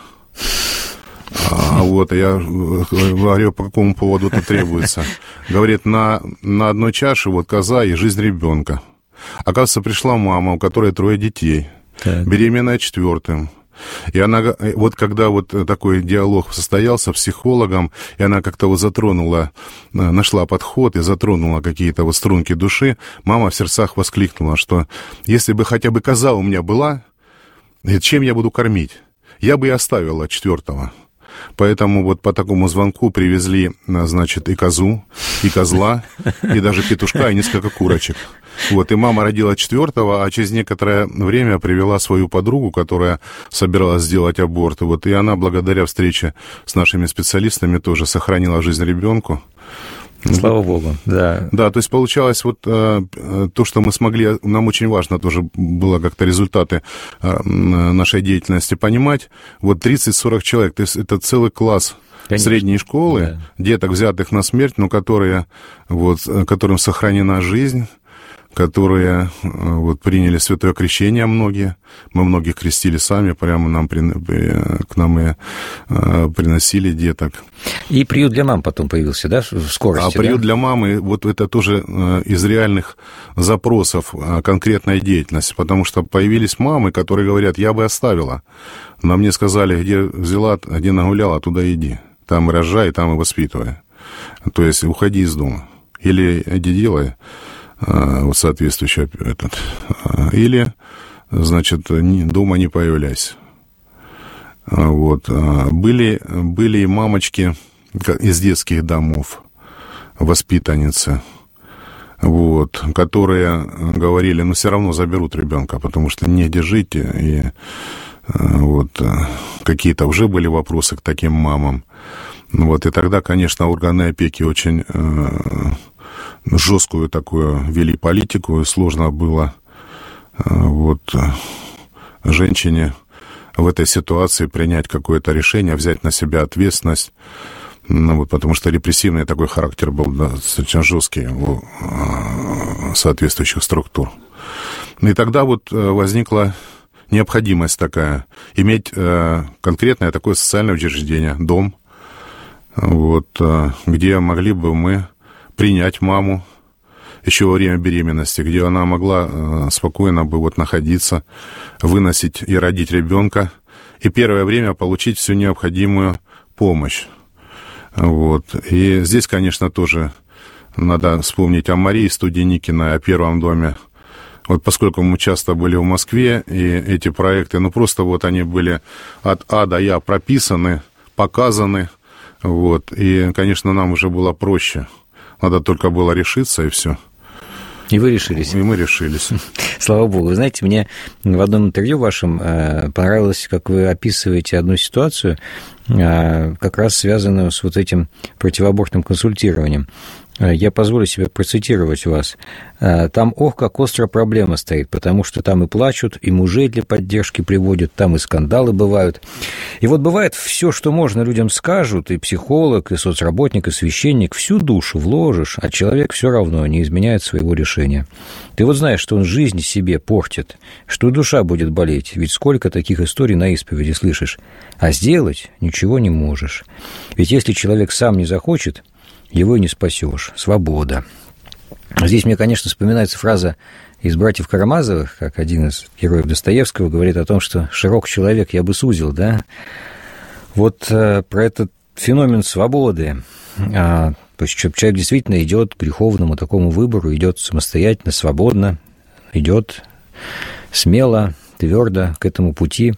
А вот, я говорю, по какому поводу это требуется. Говорит, на, на одной чаше вот коза и жизнь ребенка. Оказывается, пришла мама, у которой трое детей, так. беременная четвертым. И она, вот когда вот такой диалог состоялся с психологом, и она как-то вот затронула, нашла подход и затронула какие-то вот струнки души, мама в сердцах воскликнула, что если бы хотя бы коза у меня была, чем я буду кормить? Я бы и оставила четвертого. Поэтому вот по такому звонку привезли, значит, и козу, и козла, и даже петушка, и несколько курочек. Вот, и мама родила четвертого, а через некоторое время привела свою подругу, которая собиралась сделать аборт. Вот, и она, благодаря встрече с нашими специалистами, тоже сохранила жизнь ребенку.
Слава Богу, да.
Да, то есть получалось вот э, то, что мы смогли, нам очень важно тоже было как-то результаты э, нашей деятельности понимать. Вот тридцать-сорок человек, то есть это целый класс Конечно. Средней школы, да. деток, взятых на смерть, но которые, вот, которым сохранена жизнь, которые вот, приняли святое крещение многие. Мы многих крестили сами, прямо нам, к нам и приносили деток.
И приют для мам потом появился, да, в скорости?
А приют
да?
для мамы, вот это тоже из реальных запросов конкретная деятельность, потому что появились мамы, которые говорят, я бы оставила. Но мне сказали, где взяла, где нагуляла, туда иди. Там и рожай, там и воспитывай. То есть уходи из дома. Или иди делай вот соответствующий этот. Или, значит, дома не появляйся. Вот. Были, были и мамочки из детских домов, воспитанницы, вот, которые говорили, ну, все равно заберут ребенка, потому что негде жить, и вот какие-то уже были вопросы к таким мамам. Вот, и тогда, конечно, органы опеки очень жесткую такую вели политику, и сложно было вот женщине в этой ситуации принять какое-то решение, взять на себя ответственность, ну, вот, потому что репрессивный такой характер был достаточно жесткий у соответствующих структур. И тогда вот возникла необходимость такая, иметь конкретное такое социальное учреждение, дом, вот, где могли бы мы принять маму еще во время беременности, где она могла спокойно бы вот находиться, выносить и родить ребенка, и первое время получить всю необходимую помощь. Вот. И здесь, конечно, тоже надо вспомнить о Марии Студеникиной, о первом доме. Вот поскольку мы часто были в Москве, и эти проекты, ну, просто вот они были от А до Я прописаны, показаны, вот. И, конечно, нам уже было проще. Надо только было решиться, и все.
И вы решились.
И мы решились.
Слава Богу. Вы знаете, мне в одном интервью вашем понравилось, как вы описываете одну ситуацию, как раз связанную с вот этим противоабортным консультированием. Я позволю себе процитировать вас. Там, ох, как остро проблема стоит, потому что там и плачут, и мужей для поддержки приводят, там и скандалы бывают. И вот бывает все, что можно людям скажут, и психолог, и соцработник, и священник, всю душу вложишь, а человек все равно не изменяет своего решения. Ты вот знаешь, что он жизнь себе портит, что душа будет болеть, ведь сколько таких историй на исповеди слышишь, а сделать ничего не можешь. Ведь если человек сам не захочет, его и не спасешь. Свобода. Здесь мне, конечно, вспоминается фраза из «Братьев Карамазовых», как один из героев Достоевского говорит о том, что «широк человек, я бы сузил», да? Вот э, про этот феномен свободы. А, то есть человек действительно идет к греховному такому выбору, идет самостоятельно, свободно, идет смело, твердо к этому пути.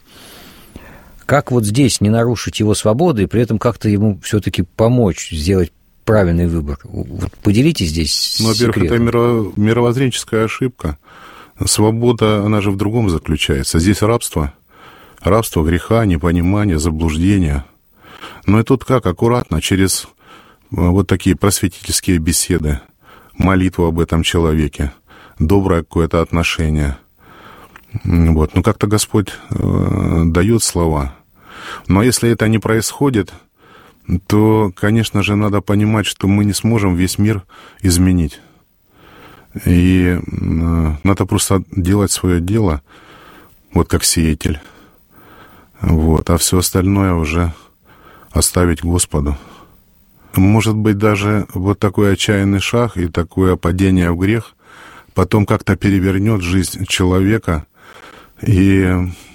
Как вот здесь не нарушить его свободы и при этом как-то ему все-таки помочь сделать правильный выбор? Вот поделитесь здесь
ну, во-первых,
секретом.
Это мирово- мировоззренческая ошибка. Свобода, она же в другом заключается. Здесь рабство. Рабство греха, непонимание, заблуждение. Но и тут как? Аккуратно, через вот такие просветительские беседы, молитву об этом человеке, доброе какое-то отношение. Вот. Ну, как-то Господь э, дает слова. Но если это не происходит, то, конечно же, надо понимать, что мы не сможем весь мир изменить. И э, надо просто делать свое дело, вот как сеятель. Вот. А все остальное уже оставить Господу. Может быть, даже вот такой отчаянный шаг и такое падение в грех потом как-то перевернет жизнь человека и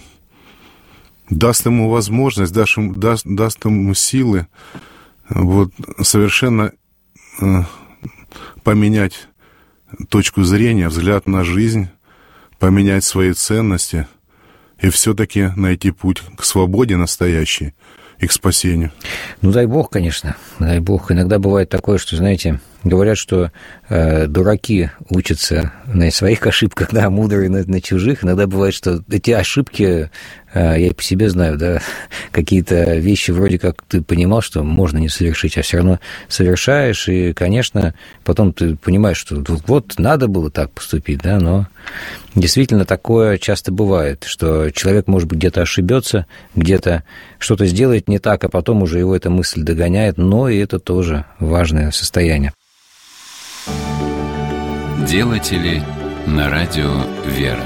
даст ему возможность, даст, даст, даст ему силы вот, совершенно э, поменять точку зрения, взгляд на жизнь, поменять свои ценности и все-таки найти путь к свободе настоящей и к спасению.
Ну, дай Бог, конечно, дай Бог. Иногда бывает такое, что, знаете, говорят, что э, дураки учатся на своих ошибках, да, мудрые на, на чужих. Иногда бывает, что эти ошибки, э, я и по себе знаю, да, какие-то вещи вроде как ты понимал, что можно не совершить, а все равно совершаешь, и, конечно, потом ты понимаешь, что вот надо было так поступить, да, но действительно такое часто бывает, что человек, может быть, где-то ошибется, где-то что-то сделает не так, а потом уже его эта мысль догоняет, но и это тоже важное состояние.
Делатели на радио «Вера».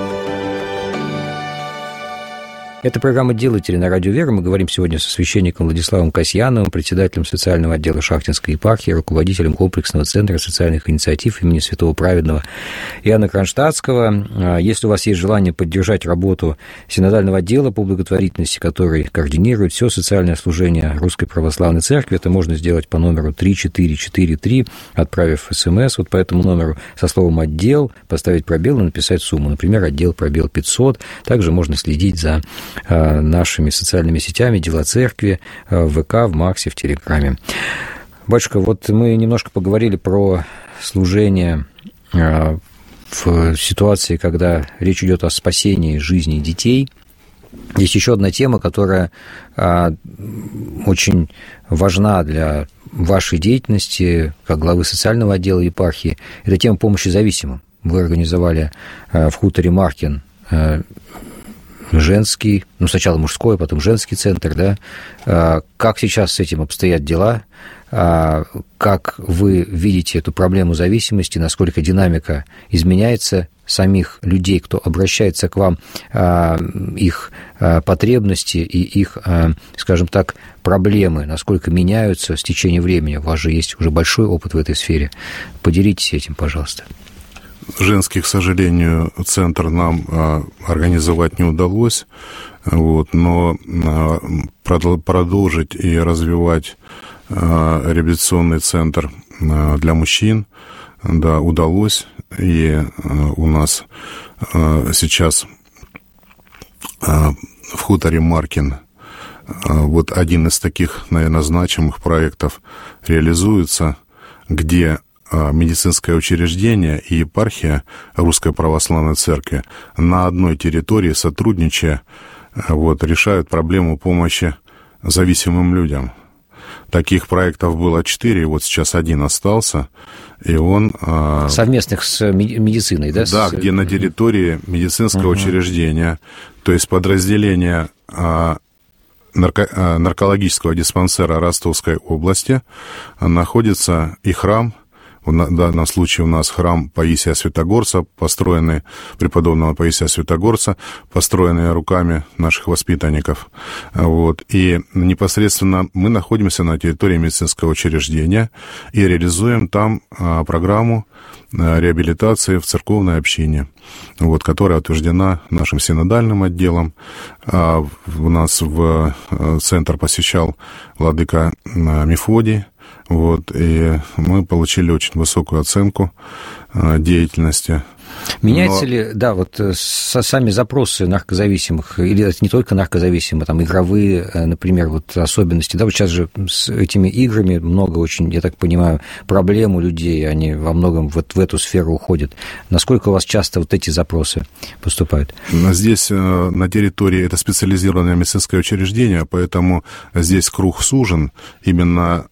Это программа «Делатели» на радио «Вера». Мы говорим сегодня со священником Владиславом Касьяновым, председателем социального отдела Шахтинской епархии, руководителем комплексного центра социальных инициатив имени святого праведного Иоанна Кронштадтского. Если у вас есть желание поддержать работу синодального отдела по благотворительности, который координирует все социальное служение Русской Православной Церкви, это можно сделать по номеру три четыре четыре три, отправив смс вот по этому номеру со словом «отдел», поставить пробел и написать сумму. Например, отдел пробел пятьсот. Также можно следить за нашими социальными сетями, Дела Церкви, в ВК, в Максе, в Телеграме. Батюшка, вот мы немножко поговорили про служение в ситуации, когда речь идет о спасении жизни детей. Есть еще одна тема, которая очень важна для вашей деятельности, как главы социального отдела епархии. Это тема помощи зависимым. Вы организовали в хуторе Маркин женский, ну, сначала мужской, а потом женский центр, да. Как сейчас с этим обстоят дела? Как вы видите эту проблему зависимости? Насколько динамика изменяется самих людей, кто обращается к вам, их потребности и их, скажем так, проблемы, насколько меняются с течением времени? У вас же есть уже большой опыт в этой сфере. Поделитесь этим, пожалуйста.
Женский, к сожалению, центр нам а, организовать не удалось, вот, но а, продолжить и развивать а, реабилитационный центр а, для мужчин, да, удалось. И а, у нас а, сейчас а, в хуторе Маркин а, вот один из таких, наверное, значимых проектов реализуется, где медицинское учреждение и епархия Русской Православной Церкви на одной территории, сотрудничая, вот, решают проблему помощи зависимым людям. Таких проектов было четыре, и вот сейчас один остался, и он...
Совместных с медициной, да?
Да, с... где на территории медицинского uh-huh. учреждения, то есть подразделение нарко... наркологического диспансера Ростовской области, находится и храм. В данном случае у нас храм Паисия Святогорца, построенный, преподобного Паисия Святогорца, построенный руками наших воспитанников. Вот. И непосредственно мы находимся на территории медицинского учреждения и реализуем там а, программу а, реабилитации в церковной общине, вот, которая утверждена нашим синодальным отделом. А, у нас в а, центр посещал владыка а, Мефодий. Вот, и мы получили очень высокую оценку деятельности.
Меняется
Но...
ли, да, вот сами запросы наркозависимых, или это не только наркозависимые, там, игровые, например, вот особенности, да, вот сейчас же с этими играми много очень, я так понимаю, проблем у людей, они во многом вот в эту сферу уходят. Насколько у вас часто вот эти запросы поступают?
Здесь на территории это специализированное медицинское учреждение, поэтому здесь круг сужен, именно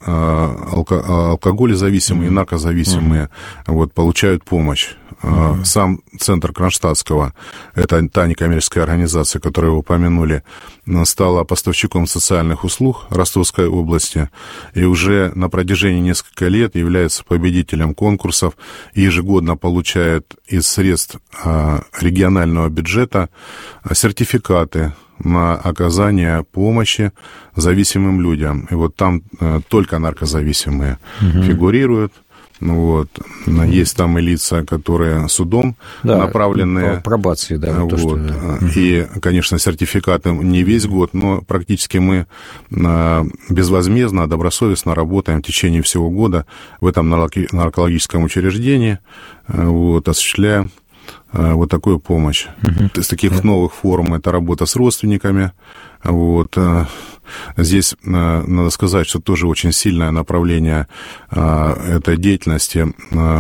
алкоголезависимые и наркозависимые mm-hmm. вот, получают помощь. Mm-hmm. Сам центр Кронштадтского, это та некоммерческая организация, которую вы упомянули, стала поставщиком социальных услуг Ростовской области и уже на протяжении нескольких лет является победителем конкурсов и ежегодно получает из средств регионального бюджета сертификаты на оказание помощи зависимым людям. И вот там только наркозависимые угу. фигурируют. Вот. Есть там и лица, которые судом да, направленные.
По пробации, да.
Вот.
То, что, да.
И, конечно, сертификаты не весь год, но практически мы безвозмездно, добросовестно работаем в течение всего года в этом наркологическом учреждении, вот, осуществляя вот такую помощь. Uh-huh. Из таких новых форм это работа с родственниками. Вот. Здесь надо сказать, что тоже очень сильное направление этой деятельности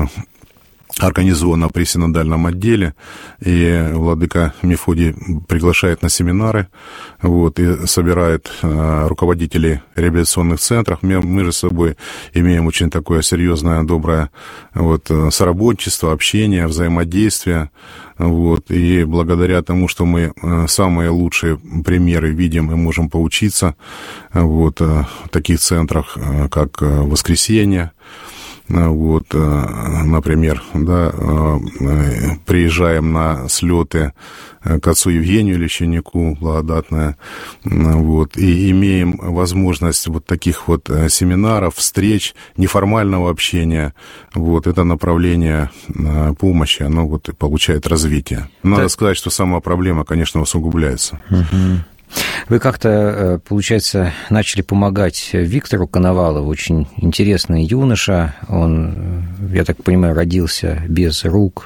организовано при синодальном отделе, и владыка Мефодий приглашает на семинары, вот, и собирает э, руководителей реабилитационных центров. Мы, мы же с собой имеем очень такое серьезное, доброе вот, соработничество, общение, взаимодействие, вот, и благодаря тому, что мы самые лучшие примеры видим и можем поучиться вот, в таких центрах, как «Воскресенье», вот, например, да, приезжаем на слеты к отцу Евгению Лещенику, благодатное, вот, и имеем возможность вот таких вот семинаров, встреч, неформального общения, вот, это направление помощи, оно вот получает развитие. Надо да. сказать, что сама проблема, конечно, усугубляется.
Угу. Вы как-то, получается, начали помогать Виктору Коновалову, очень интересный юноша, он, я так понимаю, родился без рук,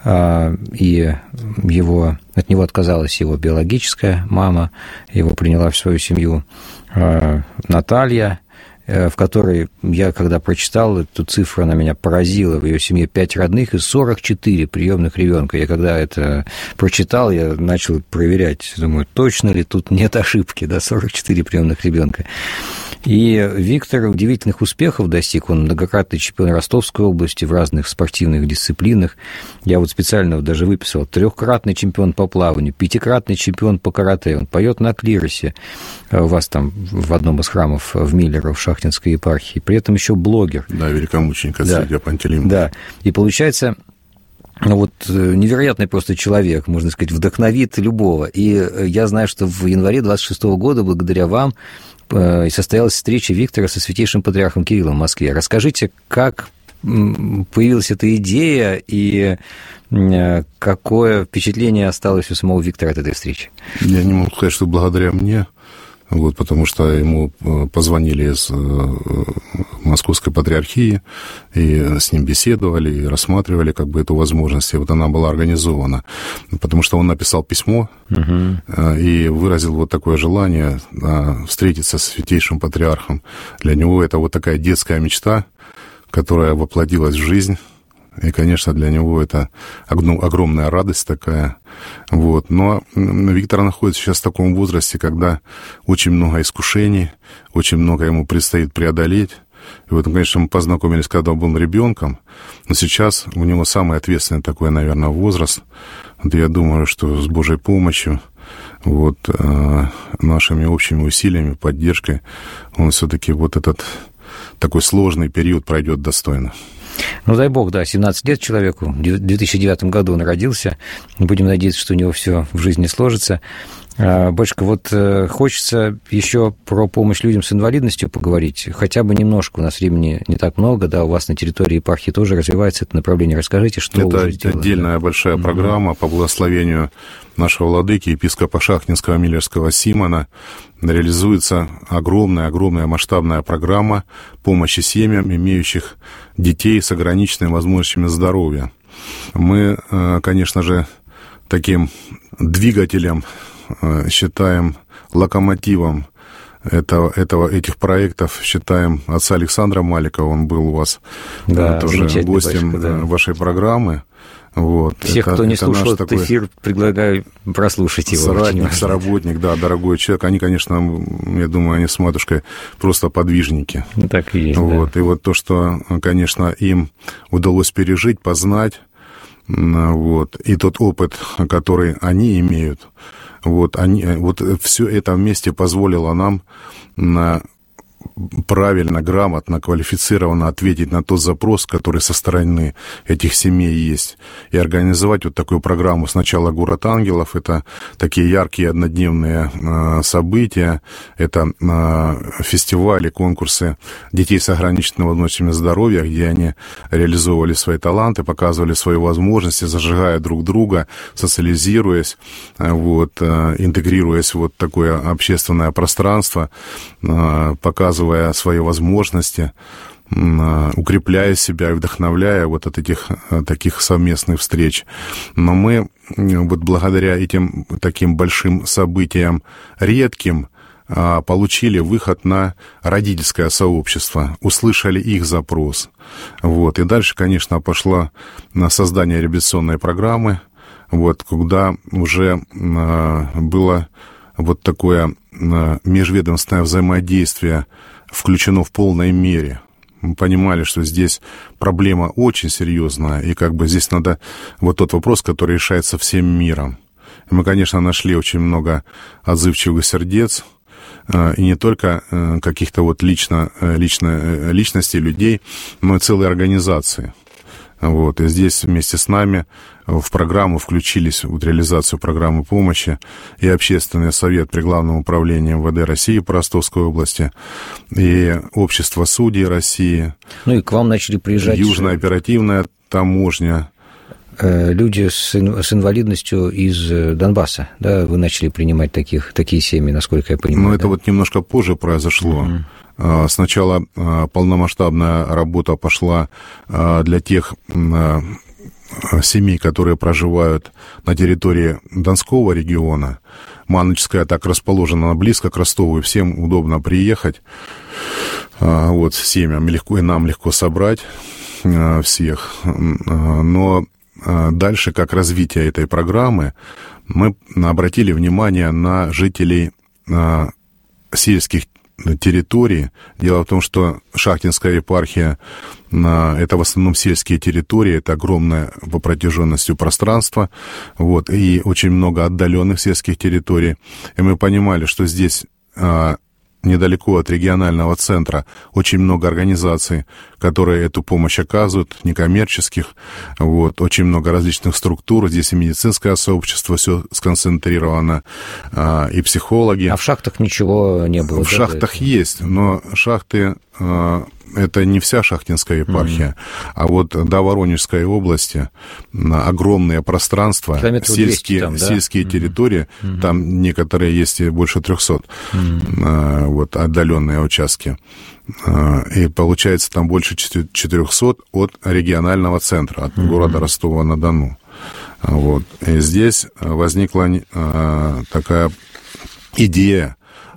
и его, от него отказалась его биологическая мама, его приняла в свою семью Наталья, в которой я, когда прочитал эту цифру, она меня поразила. В ее семье пять родных и сорок четыре приемных ребенка. Я когда это прочитал, я начал проверять. Думаю, точно ли тут нет ошибки, да, сорок четыре приемных ребенка. И Виктор удивительных успехов достиг. Он многократный чемпион Ростовской области в разных спортивных дисциплинах. Я вот специально даже выписал. Трехкратный чемпион по плаванию, пятикратный чемпион по карате. Он поет на клиросе у вас там в одном из храмов в Миллерово, в Шахтинской епархии. При этом еще блогер.
Да, великомученик Ацилия Пантелеймон.
Да, и получается... Ну, вот невероятный просто человек, можно сказать, вдохновит любого. И я знаю, что в январе двадцать шестого года, благодаря вам, и состоялась встреча Виктора со святейшим патриархом Кириллом в Москве. Расскажите, как появилась эта идея и какое впечатление осталось у самого Виктора от этой встречи?
Я не могу сказать, что благодаря мне, вот, потому что ему позвонили из Московской патриархии, и с ним беседовали, и рассматривали как бы эту возможность, и вот она была организована, потому что он написал письмо uh-huh. и выразил вот такое желание встретиться с святейшим патриархом. Для него это вот такая детская мечта, которая воплотилась в жизнь. И, конечно, для него это огромная радость такая. Вот. Но Виктор находится сейчас в таком возрасте, когда очень много искушений, очень много ему предстоит преодолеть. И вот, конечно, мы познакомились, когда он был ребенком, но сейчас у него самый ответственный такой, наверное, возраст. Вот я думаю, что с Божьей помощью, вот, нашими общими усилиями, поддержкой, он все-таки вот этот такой сложный период пройдет достойно.
Ну, дай бог, да, семнадцать лет человеку, в две тысячи девятом году он родился, будем надеяться, что у него все в жизни сложится. Бочка, вот хочется еще про помощь людям с инвалидностью поговорить, хотя бы немножко, у нас времени не так много, да, у вас на территории епархии тоже развивается это направление, расскажите, что
это
вы уже сделали. Это
отдельная большая mm-hmm. программа по благословению нашего владыки, епископа Шахтинского Миллерского Симона. Реализуется огромная-огромная масштабная программа помощи семьям, имеющих детей с ограниченными возможностями здоровья. Мы, конечно же, таким двигателем считаем, локомотивом этого, этого, этих проектов считаем отца Александра Маликова. Он был у вас да, тоже гостем батюшка, да. вашей программы. Вот.
Всех, это, кто не слушал этот эфир, предлагаю прослушать его.
Соратник, соработник, да, дорогой человек. Они, конечно, я думаю, они с матушкой просто подвижники.
Ну, так и есть,
вот.
Да.
И вот то, что, конечно, им удалось пережить, познать, вот, и тот опыт, который они имеют, вот, они, вот все это вместе позволило нам на правильно, грамотно, квалифицированно ответить на тот запрос, который со стороны этих семей есть, и организовать вот такую программу. Сначала «Город ангелов» — это такие яркие однодневные э, события, это э, фестивали, конкурсы детей с ограниченными возможностями здоровья, где они реализовывали свои таланты, показывали свои возможности, зажигая друг друга, социализируясь, э, вот, э, интегрируясь в вот такое общественное пространство, э, показывая свои возможности, укрепляя себя и вдохновляя вот от этих таких совместных встреч. Но мы вот благодаря этим таким большим событиям, редким, получили выход на родительское сообщество, услышали их запрос. Вот. И дальше, конечно, пошло на создание реабилитационной программы, вот, когда уже было вот такое межведомственное взаимодействие включено в полной мере. Мы понимали, что здесь проблема очень серьезная, и как бы здесь надо вот тот вопрос, который решается всем миром. И мы, конечно, нашли очень много отзывчивых сердец, и не только каких-то вот лично, лично, личностей, людей, но и целые организации. Вот, и здесь вместе с нами в программу включились, в реализацию программы помощи и Общественный совет при Главном управлении эм вэ дэ России по Ростовской области, и Общество судей России.
Ну и к вам начали приезжать...
Южная оперативная таможня.
Люди с, с инвалидностью из Донбасса, да, вы начали принимать таких, такие семьи, насколько я понимаю.
Ну,
да?
это вот немножко позже произошло. Mm-hmm. Сначала полномасштабная работа пошла для тех семей, которые проживают на территории Донского региона. Маночская так расположена близко к Ростову, и всем удобно приехать. Вот, семьям легко, и нам легко собрать всех. Но дальше, как развитие этой программы, мы обратили внимание на жителей сельских территорий. Дело в том, что Шахтинская епархия — это в основном сельские территории, это огромное по протяженности пространство, вот, и очень много отдаленных сельских территорий. И мы понимали, что здесь недалеко от регионального центра очень много организаций, которые эту помощь оказывают, некоммерческих, вот, очень много различных структур, здесь и медицинское сообщество, все сконцентрировано, а, и психологи.
А в шахтах ничего не было?
В да, шахтах есть, но шахты... А, это не вся Шахтинская епархия, mm-hmm. а вот до Воронежской области огромные пространства, сельские, там, да? сельские mm-hmm. территории, mm-hmm. там некоторые есть и больше трехсот, mm-hmm. вот, отдаленные участки. И получается там больше четырехсот от регионального центра, от mm-hmm. города Ростова-на-Дону. Вот. И здесь возникла такая идея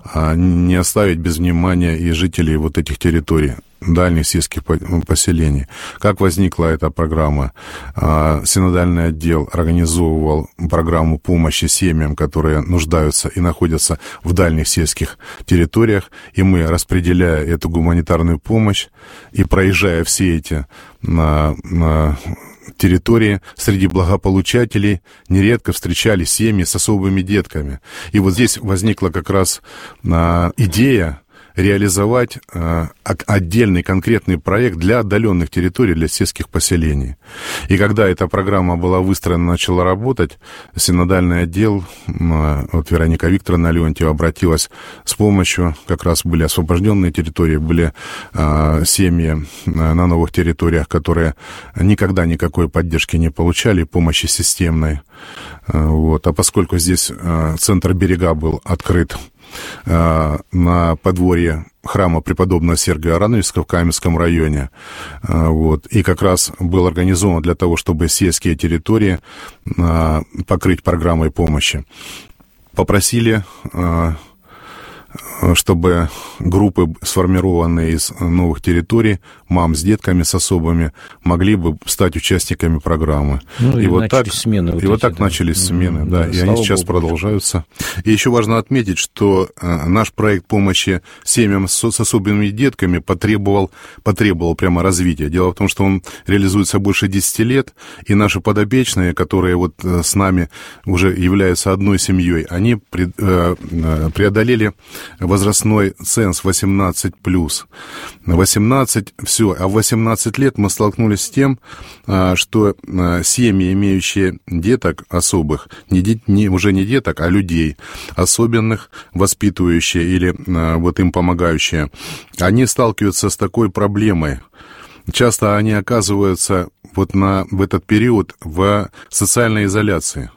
не оставить без внимания и жителей вот этих территорий, дальних сельских поселений. Как возникла эта программа? Синодальный отдел организовывал программу помощи семьям, которые нуждаются и находятся в дальних сельских территориях, и мы, распределяя эту гуманитарную помощь и проезжая все эти на, на территории, среди благополучателей нередко встречались семьи с особыми детками. И вот здесь возникла как раз а, идея реализовать э, отдельный конкретный проект для отдаленных территорий, для сельских поселений. И когда эта программа была выстроена, начала работать, синодальный отдел, э, вот Вероника Викторовна Леонтьева обратилась с помощью, как раз были освобожденные территории, были э, семьи э, на новых территориях, которые никогда никакой поддержки не получали, помощи системной. Э, вот. А поскольку здесь э, центр «Берега» был открыт на подворье храма преподобного Сергия Арановичского в Каменском районе. Вот. И как раз был организован для того, чтобы сельские территории покрыть программой помощи. Попросили, чтобы группы, сформированные из новых территорий, мам с детками, с особыми, могли бы стать участниками программы. Ну, и, и вот так,
смены, вот
и
эти,
вот так
да.
начались смены, mm-hmm. да, да, и они сейчас Богу. продолжаются. И еще важно отметить, что наш проект помощи семьям с, с особыми детками потребовал, потребовал прямо развития. Дело в том, что он реализуется больше десяти лет, и наши подопечные, которые вот с нами уже являются одной семьей, они преодолели возрастной ценз восемнадцать плюс. восемнадцать, все, а в восемнадцать лет мы столкнулись с тем, что семьи, имеющие деток особых, не, не, уже не деток, а людей особенных, воспитывающие или вот им помогающие, они сталкиваются с такой проблемой. Часто они оказываются вот на, в этот период в социальной изоляции,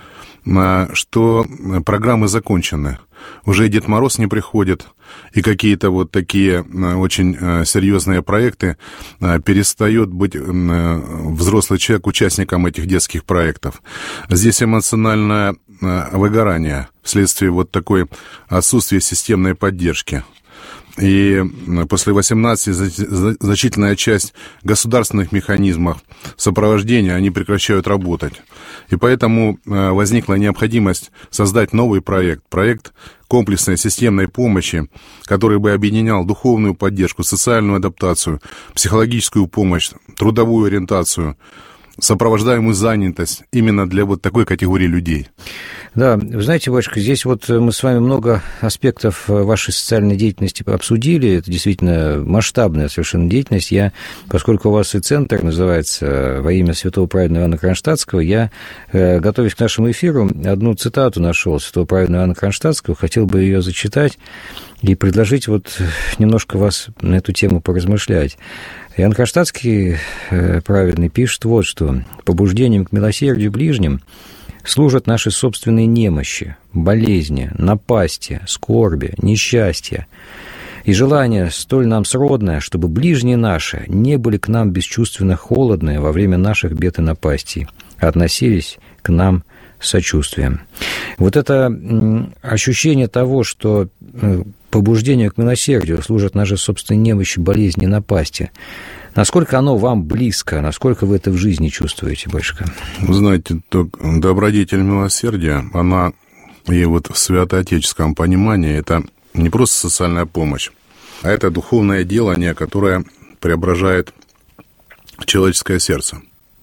что программы закончены. Уже Дед Мороз не приходит, и какие-то вот такие очень серьезные проекты перестает быть взрослый человек участником этих детских проектов. Здесь эмоциональное выгорание вследствие вот такой отсутствия системной поддержки. И после восемнадцати значительная часть государственных механизмов сопровождения, они прекращают работать. И поэтому возникла необходимость создать новый проект, проект комплексной системной помощи, который бы объединял духовную поддержку, социальную адаптацию, психологическую помощь, трудовую ориентацию, сопровождаемую занятость именно для вот такой категории людей.
Да, вы знаете, батюшка, здесь вот мы с вами много аспектов вашей социальной деятельности обсудили. Это действительно масштабная совершенно деятельность. Я, поскольку у вас и центр называется «Во имя святого праведного Иоанна Кронштадтского», я, готовясь к нашему эфиру, одну цитату нашел святого праведного Иоанна Кронштадтского, хотел бы ее зачитать и предложить вот немножко вас на эту тему поразмышлять. Иоанн Кронштадтский праведный пишет вот что: «Побуждением к милосердию ближним служат наши собственные немощи, болезни, напасти, скорби, несчастья и желание столь нам сродное, чтобы ближние наши не были к нам бесчувственно холодные во время наших бед и напастей, а относились к нам с сочувствием». Вот это ощущение того, что побуждению к милосердию служат наши собственные немощи, болезни, напасти, насколько оно вам близко, насколько вы это в жизни чувствуете, батюшка?
Вы знаете, добродетель милосердия, она и вот в святоотеческом понимании, это не просто социальная помощь, а это духовное делание, которое преображает человеческое сердце.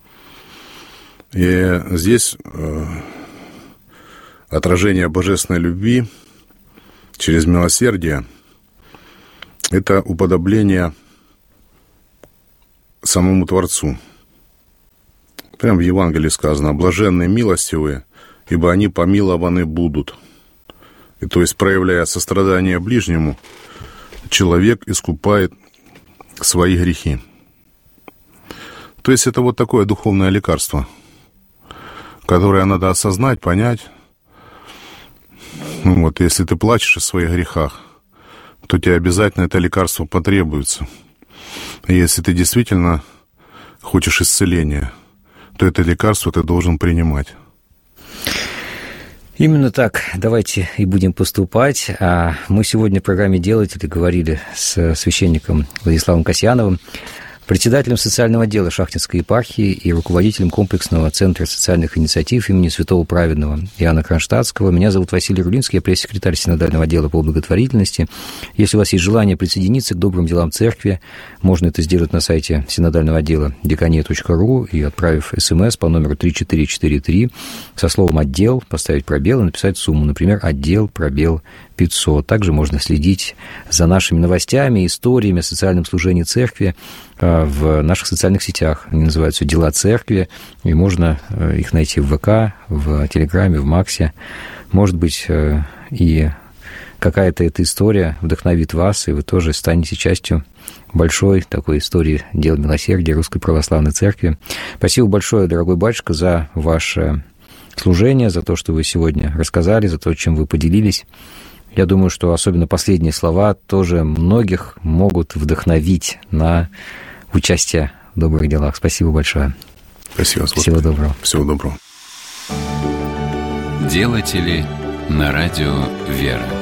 И здесь отражение божественной любви через милосердие – это уподобление самому Творцу. Прямо в Евангелии сказано: «Блаженные милостивые, ибо они помилованы будут». И то есть, проявляя сострадание ближнему, человек искупает свои грехи. То есть, это вот такое духовное лекарство, которое надо осознать, понять. Ну вот, если ты плачешь о своих грехах, то тебе обязательно это лекарство потребуется. И если ты действительно хочешь исцеления, то это лекарство ты должен принимать.
Именно так давайте и будем поступать. А мы сегодня в программе «Делатели» говорили с священником Владиславом Касьяновым, председателем социального отдела Шахтинской епархии и руководителем комплексного центра социальных инициатив имени святого праведного Иоанна Кронштадтского. Меня зовут Василий Рулинский, я пресс-секретарь синодального отдела по благотворительности. Если у вас есть желание присоединиться к добрым делам церкви, можно это сделать на сайте синодального отдела дикания точка ру и, отправив смс по номеру три четыре четыре три со словом «отдел», поставить пробел и написать сумму, например, «отдел, пробел, пятьсот». Также можно следить за нашими новостями, историями о социальном служении церкви в наших социальных сетях. Они называются «Дела церкви», и можно их найти в ВК, в Телеграме, в Максе. Может быть, и какая-то эта история вдохновит вас, и вы тоже станете частью большой такой истории дел милосердия Русской Православной Церкви. Спасибо большое, дорогой батюшка, за ваше служение, за то, что вы сегодня рассказали, за то, чем вы поделились. Я думаю, что особенно последние слова тоже многих могут вдохновить на участие в добрых делах. Спасибо большое.
Спасибо.
Всего доброго.
Всего доброго.
Делатели на радио «Вера».